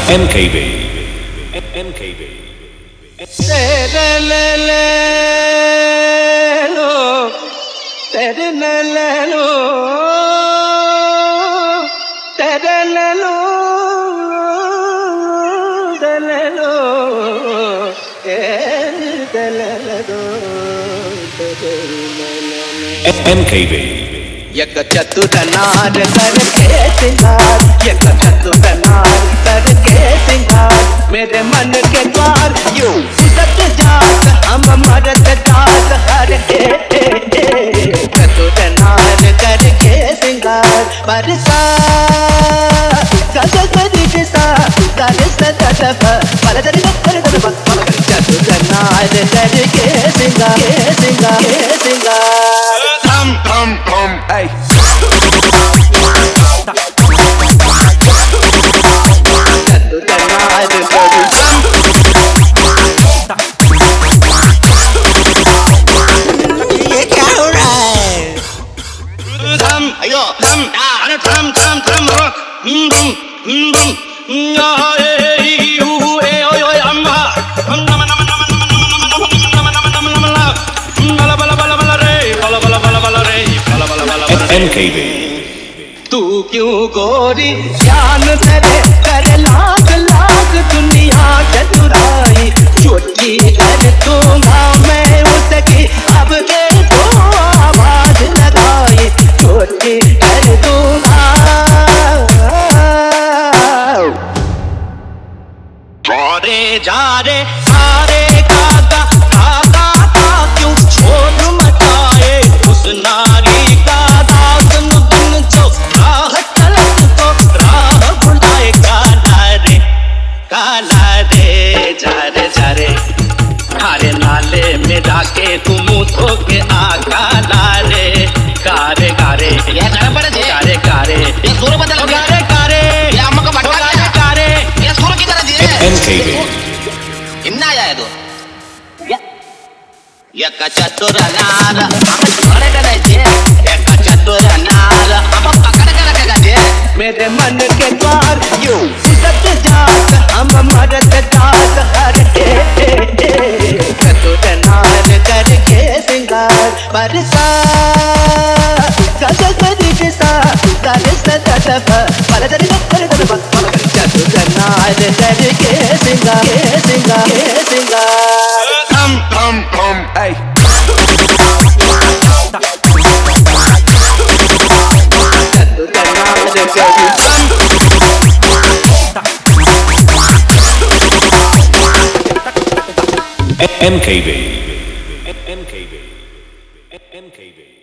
MKB. MKB. तेरे ले लो, तेरे ले लो, तेरे ले लो, ले लो, MKB. यक चतुर नार करके सिंगार, यक चतुर नार करके सिंगार, मेरे मन के द्वार यूं उदत जात हम मरत जात हर चतुर नार करके सिंगार बरसा चतुर नार करके सिंगार सिंगार Thum thum thum. Hey. ये क्या हो रहा है? Thum, अयो thum, अरे thum thum thum rock, bum bum, ya you oi oi amma, nama nama nama nama nama nama nama nama nama nama nama, bala bala bala bala re, bala bala bala bala re, bala bala bala bala re. MKB. तू क्यों गोरी जान तेरे कर लाख लाख दुनिया चतुराई चोटी कर दूंगा मैं उसकी अब के तो आवाज लगाई चोटी कर दूंगा जा रे सारे काका काका का क्यों छोड़ मचाए उस नारी का दासन बिन जो राह तलक को राह भुलाए काला रे जा रे हरे नाले में जाके तुम धो के आ काला रे कारे कारे ये जरा पड़े थे कारे कारे ये सुर बदल गया कारे कारे ये अम्मा को भटका दिया कारे ये सुर की तरह दिए MKB. इन्ना आया है तो ये चतुर नार हम छोड़े करे थे ये चतुर नार हम पकड़ के रखेगा थे मेरे मन के द्वार यूं उदत जात हम मरत जात हर चतुर नार करके सिंगार बरसा चतुर नार करके सिंगार थम थम थम Hey. MKB. MKB. MKB.